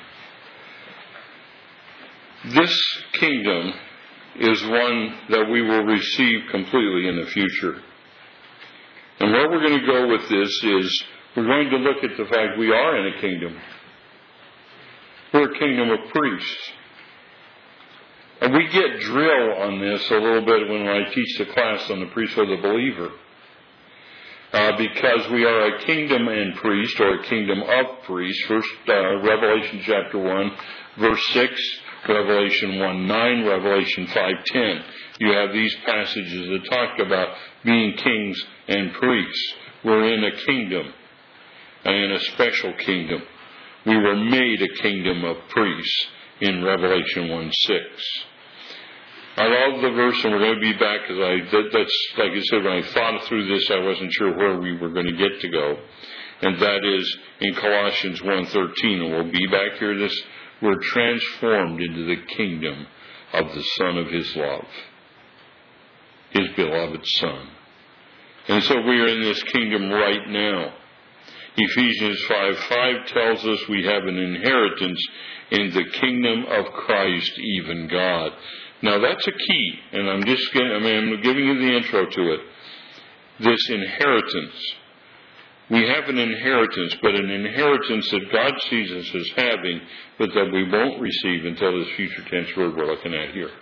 Speaker 1: This kingdom is one that we will receive completely in the future. And where we're going to go with this is we're going to look at the fact we are in a kingdom. We're a kingdom of priests. And we get drill on this a little bit when I teach the class on the priesthood of the believer. Because we are a kingdom and priest, or a kingdom of priests. First, Revelation chapter 1, verse 6, Revelation 1:9, Revelation 5:10. You have these passages that talk about being kings and priests. We're in a kingdom, and in a special kingdom. We were made a kingdom of priests in Revelation 1:6. I love the verse, and we're going to be back, because that's, like I said, when I thought through this, I wasn't sure where we were going to get to go. And that is in Colossians 1:13, and we'll be back here. We're transformed into the kingdom of the Son of His love, His beloved Son. And so we are in this kingdom right now. Ephesians 5:5 tells us we have an inheritance in the kingdom of Christ, even God. Now that's a key, and I'm giving you the intro to it. This inheritance. We have an inheritance, but an inheritance that God sees us as having, but that we won't receive until this future tense word we're looking at here.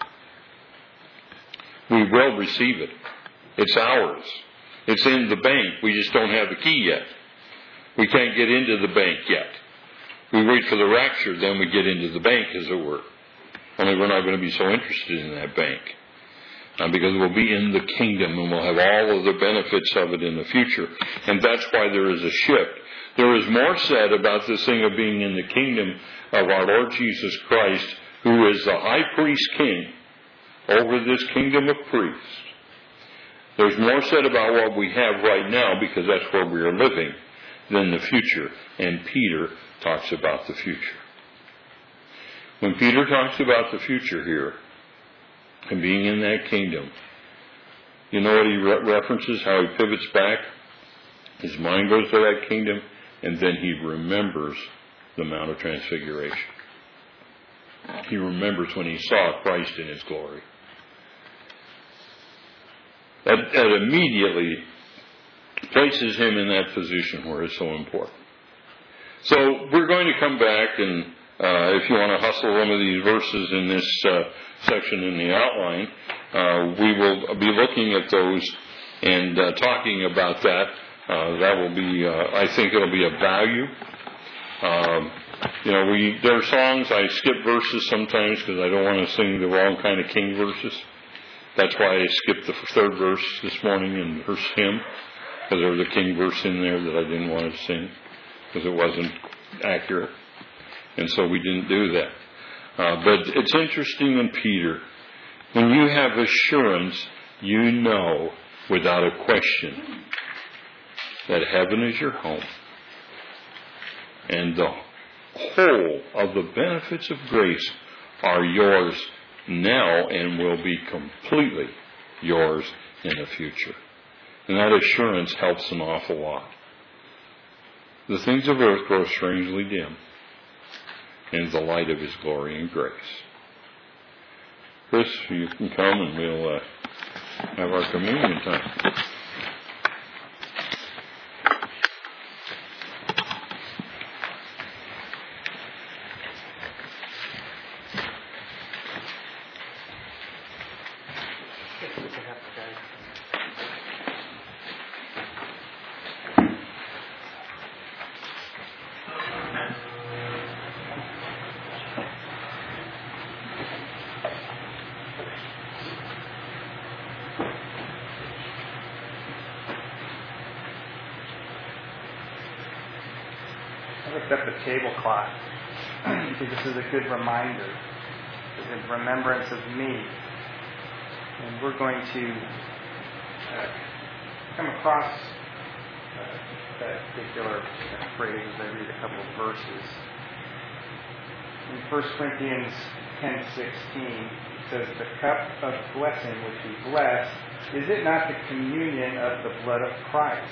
Speaker 1: We will receive it. It's ours. It's in the bank. We just don't have the key yet. We can't get into the bank yet. We wait for the rapture, then we get into the bank, as it were. Only we're not going to be so interested in that bank. Because we'll be in the kingdom and we'll have all of the benefits of it in the future. And that's why there is a shift. There is more said about this thing of being in the kingdom of our Lord Jesus Christ, who is the high priest king over this kingdom of priests. There's more said about what we have right now, because that's where we are living, than the future. And Peter talks about the future. When Peter talks about the future here, and being in that kingdom, you know what he references, how he pivots back? His mind goes to that kingdom, and then he remembers the Mount of Transfiguration. He remembers when he saw Christ in His glory. That immediately places him in that position where it's so important. So we're going to come back, and if you want to hustle one of these verses in this section in the outline, we will be looking at those and talking about that. That will be, I think it'll be of value. There are songs, I skip verses sometimes because I don't want to sing the wrong kind of king verses. That's why I skipped the 3rd verse this morning in verse hymn, because there was a king verse in there that I didn't want to sing because it wasn't accurate. And so we didn't do that. But it's interesting in Peter, when you have assurance, you know without a question that heaven is your home. And the whole of the benefits of grace are yours now and will be completely yours in the future. And that assurance helps an awful lot. The things of earth grow strangely dim in the light of His glory and grace. Chris, you can come and we'll have our communion time.
Speaker 2: I looked up the tablecloth because this is a good reminder. It's in remembrance of me. And we're going to come across that particular phrase as I read a couple of verses. In 1 Corinthians 10:16, it says, "The cup of blessing which we bless, is it not the communion of the blood of Christ?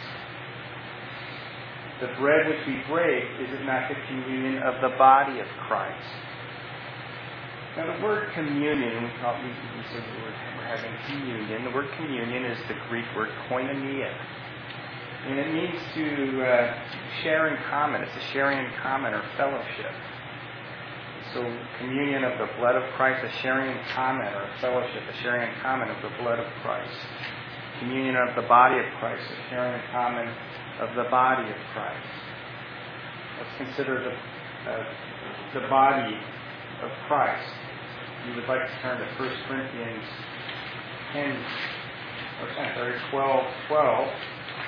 Speaker 2: The bread which we break, is it not the communion of the body of Christ?" Now the word communion, we said we're having communion. The word communion is the Greek word koinonia. And it means to share in common. It's a sharing in common or fellowship. So communion of the blood of Christ, a sharing in common or a fellowship, a sharing in common of the blood of Christ. Communion of the body of Christ, a sharing in common of the body of Christ. Let's consider the body of Christ. You would like to turn to 1 Corinthians 12:12.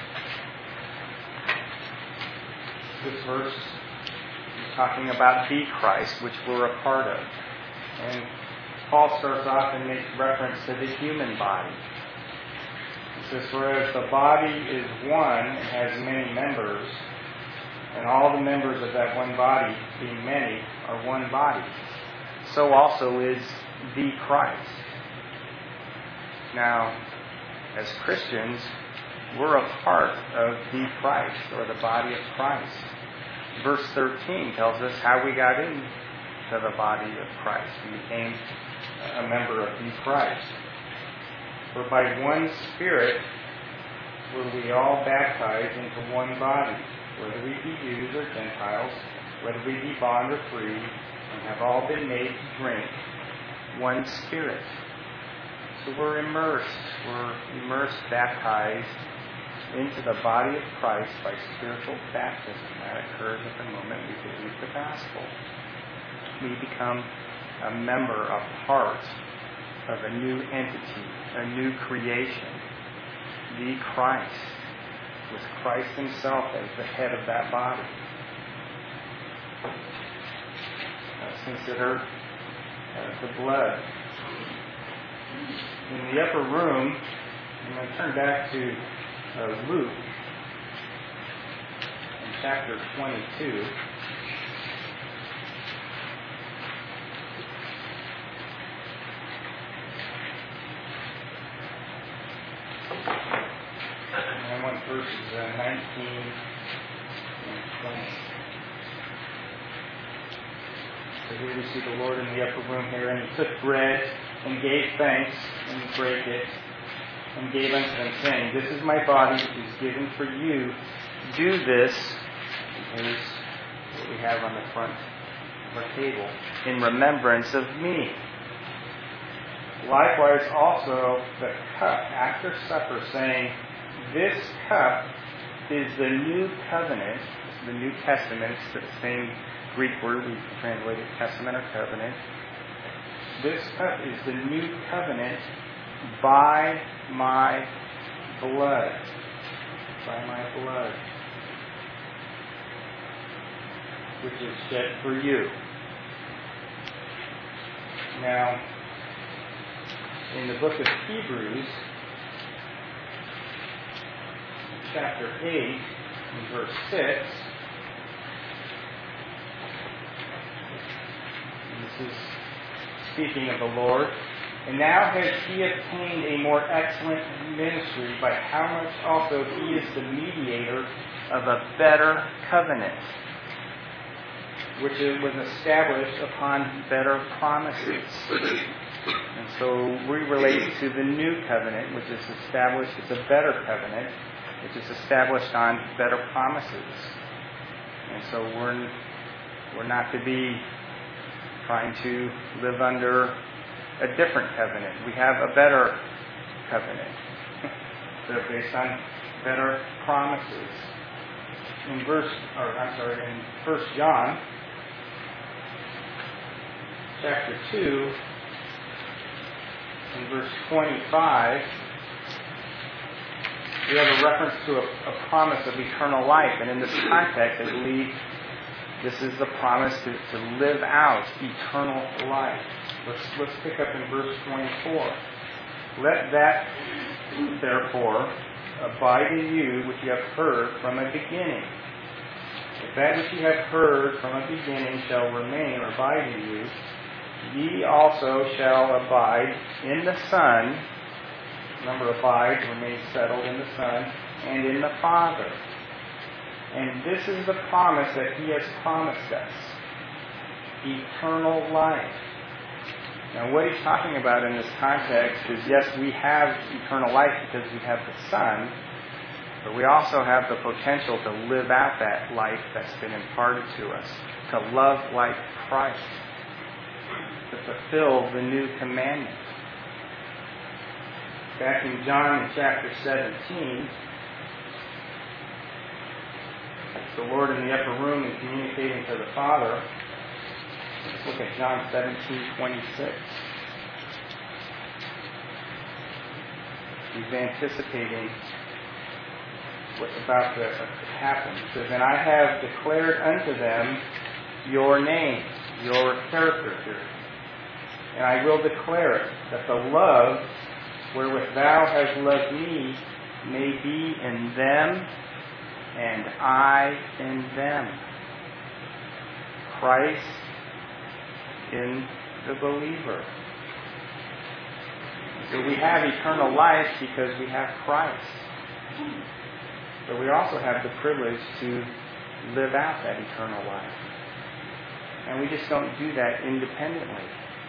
Speaker 2: This verse is talking about the Christ, which we're a part of. And Paul starts off and makes reference to the human body. He says, "Whereas the body is one and has many members, and all the members of that one body, being many, are one body, so also is the Christ." Now, as Christians, we're a part of the Christ, or the body of Christ. Verse 13 tells us how we got into the body of Christ. We became a member of the Christ. "For by one Spirit were we all baptized into one body, whether we be Jews or Gentiles, whether we be bond or free, and have all been made to drink one Spirit." So we're immersed, baptized into the body of Christ by spiritual baptism. That occurs at the moment we believe the gospel. We become a member, a part of a new entity, a new creation, the Christ, with Christ himself as the head of that body. Let's consider the blood. In the upper room, I'm going to turn back to Luke in chapter 22. And I want verses 19 and 20. So here we see the Lord in the upper room here, and he took bread and gave thanks and brake it and gave unto them, saying, "This is my body which is given for you. Do this," here's what we have on the front of our table, "in remembrance of me. Likewise also the cup after supper, saying, This cup is the new covenant," the New Testament, it's the same Greek word we translated testament or covenant. "This cup is the new covenant by my blood." By my blood, which is shed for you. Now, in the book of Hebrews, chapter 8, and verse 6, and this is speaking of the Lord, "And now has he obtained a more excellent ministry, by how much also he is the mediator of a better covenant, which was established upon better promises." And so we relate to the new covenant, which is established as a better covenant, which is established on better promises. And so we're not to be trying to live under a different covenant. We have a better covenant. They're based on better promises. In 1 John chapter 2, in verse 25, we have a reference to a promise of eternal life. And in this context, I believe This is the promise to live out eternal life. Let's pick up in verse 24. Let that, therefore, abide in you which you have heard from a beginning. If that which you have heard from a beginning shall remain or abide in you, ye also shall abide in the Son. Remember, abide, remain settled in the Son, and in the Father. And this is the promise that He has promised us. Eternal life. Now, what He's talking about in this context is, yes, we have eternal life because we have the Son, but we also have the potential to live out that life that's been imparted to us, to love like Christ, to fulfill the new commandment. Back in John in chapter 17, the Lord in the upper room is communicating to the Father. Let's look at John 17:26. He's anticipating what's about to happen. He says, "And I have declared unto them your name," your character here. "And I will declare it, that the love wherewith thou hast loved me may be in them, and I in them." Christ in the believer. So we have eternal life because we have Christ. But we also have the privilege to live out that eternal life. And we just don't do that independently.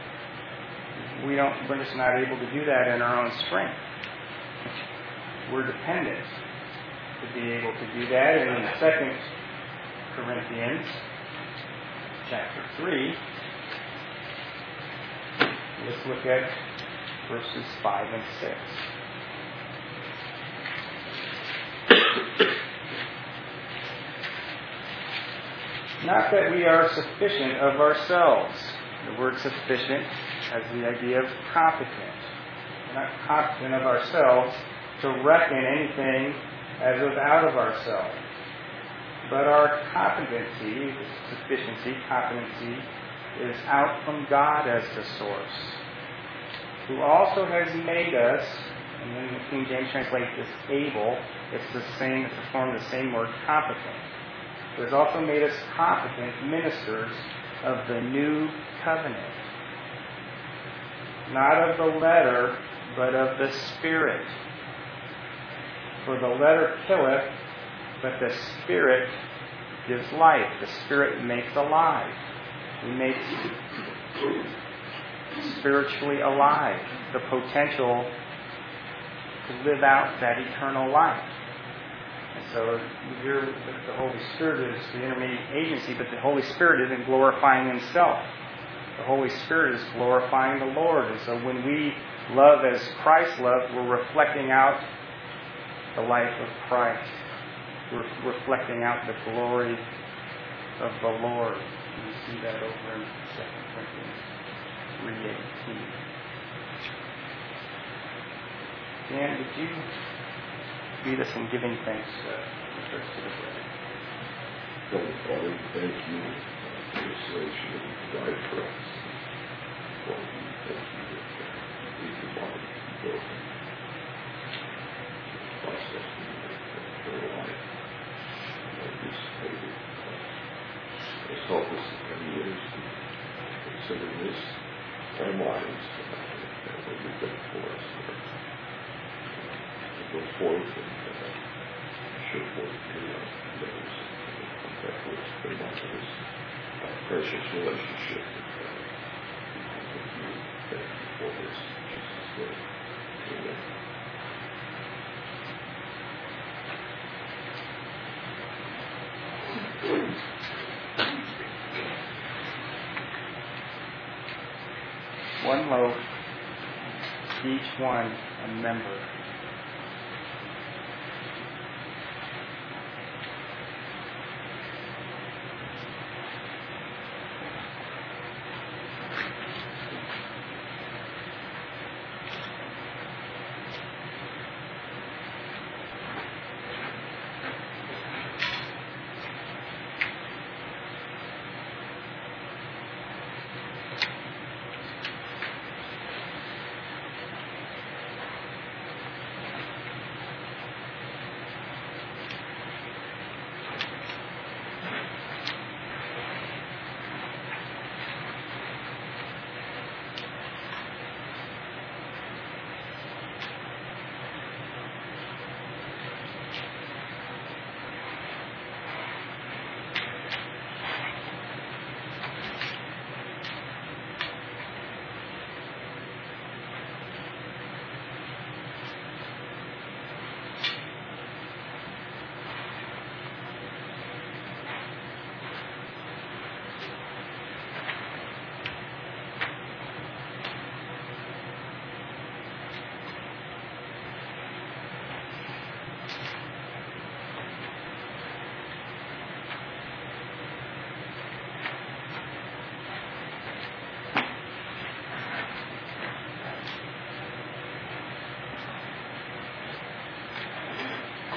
Speaker 2: We're just not able to do that in our own strength. We're dependent to be able to do that. And in 2 Corinthians chapter 3, let's look at verses 5 and 6. Not that we are sufficient of ourselves. The word sufficient has the idea of competent. We're not competent of ourselves to reckon anything as of out of ourselves. But our competency, competency, is out from God as the source, who also has made us, and then the King James translates this able, it's the same word, competent. Who has also made us competent ministers of the new covenant. Not of the letter, but of the Spirit. For the letter killeth, but the Spirit gives life. The Spirit makes alive. He makes spiritually alive. The potential to live out that eternal life. And so here the Holy Spirit is the intermediate agency, but the Holy Spirit isn't glorifying Himself. The Holy Spirit is glorifying the Lord. And so when we love as Christ loved, we're reflecting out the life of Christ. We're reflecting out the glory of the Lord. And you see that over in 2 Corinthians 3:18. Dan, did you lead us in giving thanks with respect to the bread?
Speaker 3: Heavenly Father, thank you for your salvation that you died for us. Lord, we thank you that your body is broken. Process for life. Lord, we pray that help us in many ways to consider this our lives and what you've done for us, Lord. To go forth and show forth your love to others and contact with us, pray on this precious relationship with you. Thank you for this. In Jesus' name. Amen.
Speaker 2: One loaf, each one a member.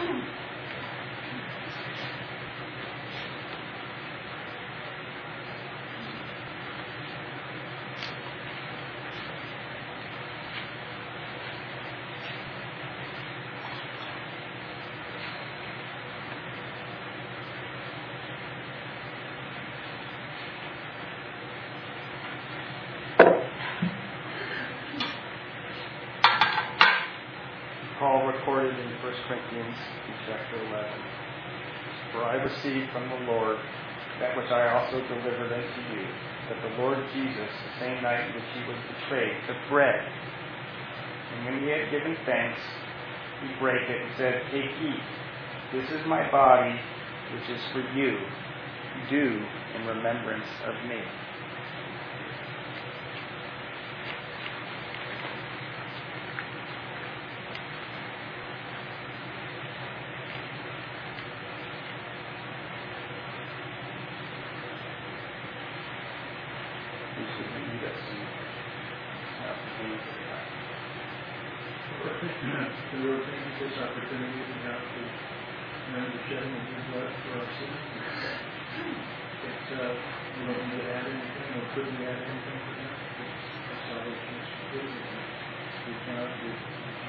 Speaker 2: Paul recorded in 1 Corinthians chapter 11. For I received from the Lord that which I also delivered unto you, that the Lord Jesus, the same night in which he was betrayed, took bread. And when he had given thanks, he brake it and said, Take, eat. This is my body, which is for you. Do in remembrance of me.
Speaker 4: The Lord, thank you for this opportunity we have to learn the shedding of your blood for our sins. We don't need to add anything, or couldn't add anything to that. Our salvation is complete. We cannot do it.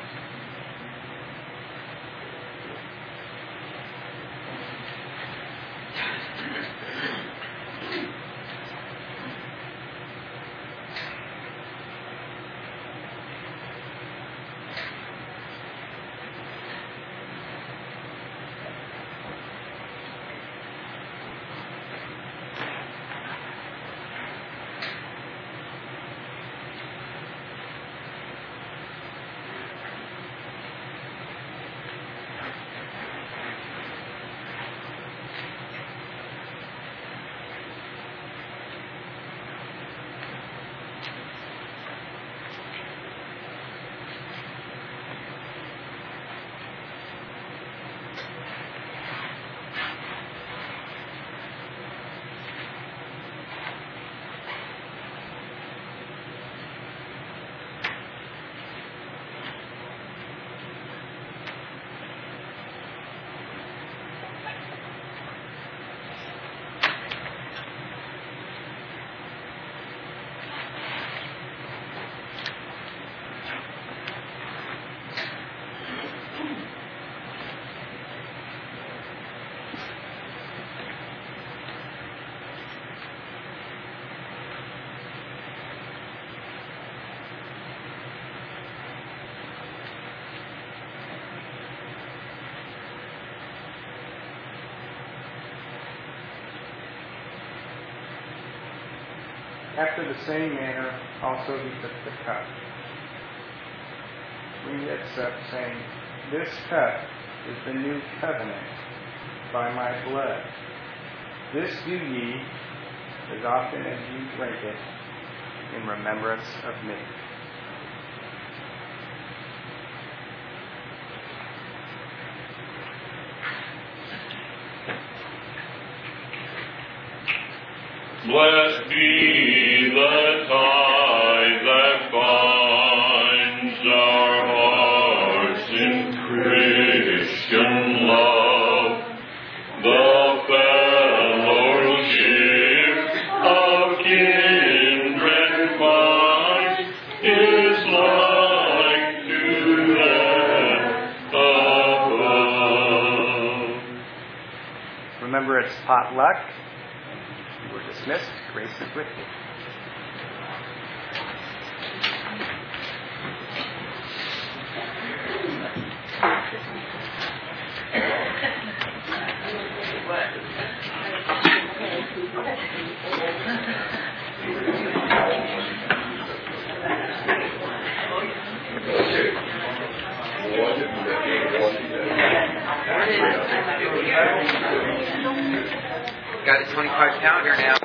Speaker 2: After the same manner also he took the cup, when he had supped, saying, This cup is the new covenant by my blood. This do ye, as often as ye drink it, in remembrance of me.
Speaker 1: Blessed be the tie that binds our hearts in Christian love, the fellowship of kindred minds is like to that above.
Speaker 2: Remember, it's potluck. We're dismissed. Grace is with you.
Speaker 5: Got a 25 calendar now.